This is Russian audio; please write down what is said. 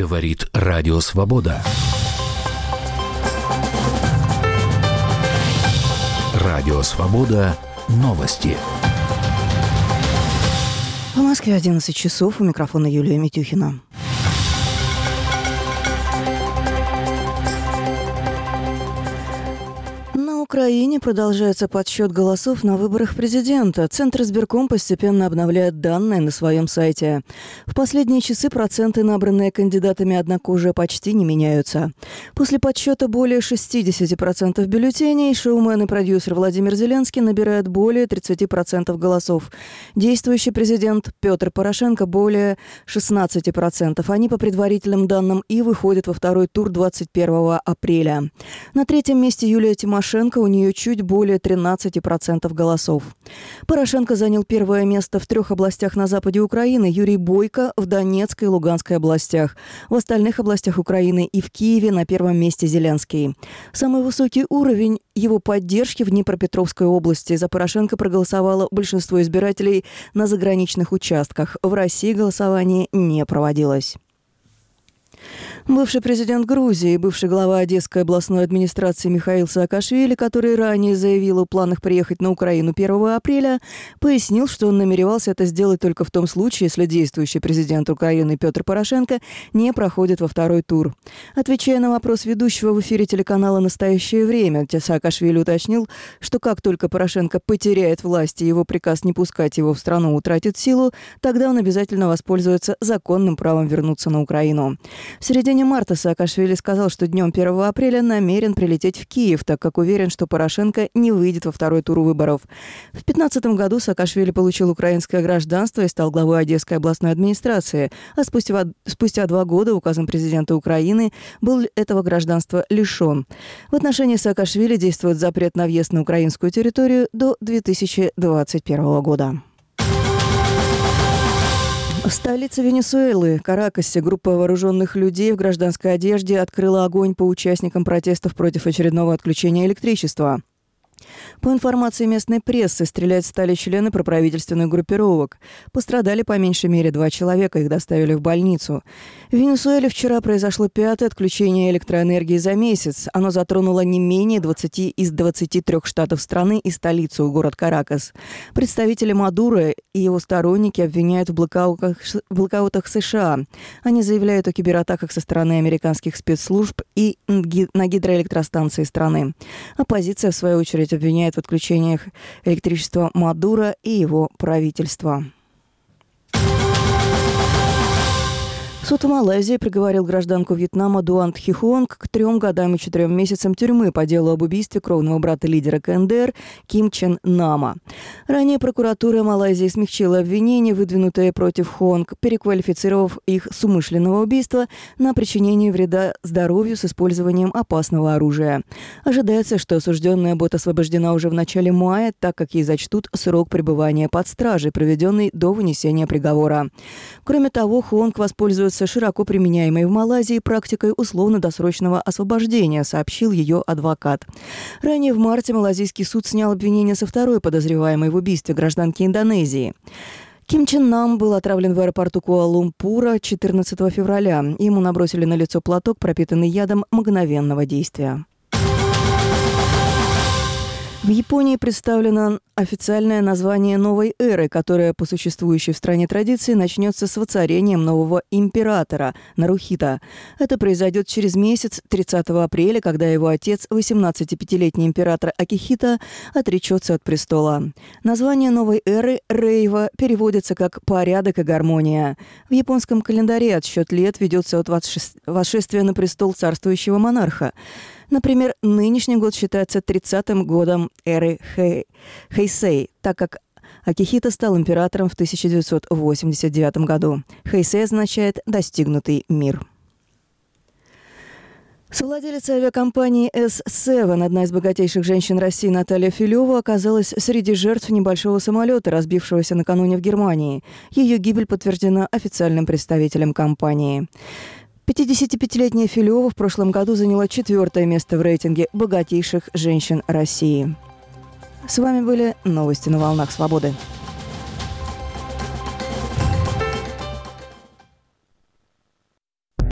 Говорит Радио Свобода. Радио Свобода. Новости. В Москве 11 часов. У микрофона Юлия Митюхина. На Украине продолжается подсчет голосов на выборах президента. Центр избирком постепенно обновляет данные на своем сайте. В последние часы проценты, набранные кандидатами, однако, уже почти не меняются. После подсчета более 60% бюллетеней шоумен и продюсер Владимир Зеленский набирает более 30% голосов. Действующий президент Петр Порошенко более 16%. Они, по предварительным данным, и выходят во второй тур 21 апреля. На третьем месте Юлия Тимошенко, у нее чуть более 13% голосов. Порошенко занял первое место в 3 областях на западе Украины, Юрий Бойко в Донецкой и Луганской областях. В остальных областях Украины и в Киеве на первом месте Зеленский. Самый высокий уровень его поддержки в Днепропетровской области. За Порошенко проголосовало большинство избирателей на заграничных участках. В России голосование не проводилось. Бывший президент Грузии, бывший глава Одесской областной администрации Михаил Саакашвили, который ранее заявил о планах приехать на Украину 1 апреля, пояснил, что он намеревался это сделать только в том случае, если действующий президент Украины Петр Порошенко не проходит во второй тур. Отвечая на вопрос ведущего в эфире телеканала «Настоящее время», Саакашвили уточнил, что как только Порошенко потеряет власть и его приказ не пускать его в страну утратит силу, тогда он обязательно воспользуется законным правом вернуться на Украину. В середине марта Саакашвили сказал, что днем 1 апреля намерен прилететь в Киев, так как уверен, что Порошенко не выйдет во второй тур выборов. В 2015 году Саакашвили получил украинское гражданство и стал главой Одесской областной администрации, а спустя 2 года указом президента Украины был этого гражданства лишен. В отношении Саакашвили действует запрет на въезд на украинскую территорию до 2021 года. В столице Венесуэлы, Каракасе, группа вооруженных людей в гражданской одежде открыла огонь по участникам протестов против очередного отключения электричества. По информации местной прессы, стрелять стали члены проправительственных группировок. Пострадали по меньшей мере 2 человека, их доставили в больницу. В Венесуэле вчера произошло 5-е отключение электроэнергии за месяц. Оно затронуло не менее 20 из 23 штатов страны и столицу, город Каракас. Представители Мадуро и его сторонники обвиняют в блокаутах США. Они заявляют о кибератаках со стороны американских спецслужб и на гидроэлектростанции страны. Оппозиция, в свою очередь, обвиняет в отключениях электричества Мадуро и его правительства. Суд в Малайзии приговорил гражданку Вьетнама Дуан Тхи Хуонг к 3 годам и 4 месяцам тюрьмы по делу об убийстве кровного брата лидера КНДР Ким Чен Нама. Ранее прокуратура Малайзии смягчила обвинения, выдвинутые против Хуонг, переквалифицировав их с умышленного убийства на причинение вреда здоровью с использованием опасного оружия. Ожидается, что осужденная будет освобождена уже в начале мая, так как ей зачтут срок пребывания под стражей, проведенный до вынесения приговора. Кроме того, Хуонг воспользуется широко применяемой в Малайзии практикой условно-досрочного освобождения, сообщил ее адвокат. Ранее в марте малайзийский суд снял обвинение со второй подозреваемой в убийстве гражданки Индонезии. Ким Чен Нам был отравлен в аэропорту Куала-Лумпура 14 февраля. Ему набросили на лицо платок, пропитанный ядом мгновенного действия. В Японии представлено официальное название новой эры, которая по существующей в стране традиции начнется с воцарением нового императора Нарухито. Это произойдет через месяц, 30 апреля, когда его отец, 85-летний император Акихито, отречется от престола. Название новой эры Рейва переводится как «порядок и гармония». В японском календаре отсчет лет ведется от восшествия на престол царствующего монарха. Например, нынешний год считается 30-м годом эры Хэйсэй, так как Акихито стал императором в 1989 году. Хэйсэй означает «достигнутый мир». Совладелица авиакомпании S7, одна из богатейших женщин России Наталья Филева, оказалась среди жертв небольшого самолета, разбившегося накануне в Германии. Ее гибель подтверждена официальным представителем компании. 55-летняя Филева в прошлом году заняла 4-е место в рейтинге богатейших женщин России. С вами были новости на волнах свободы.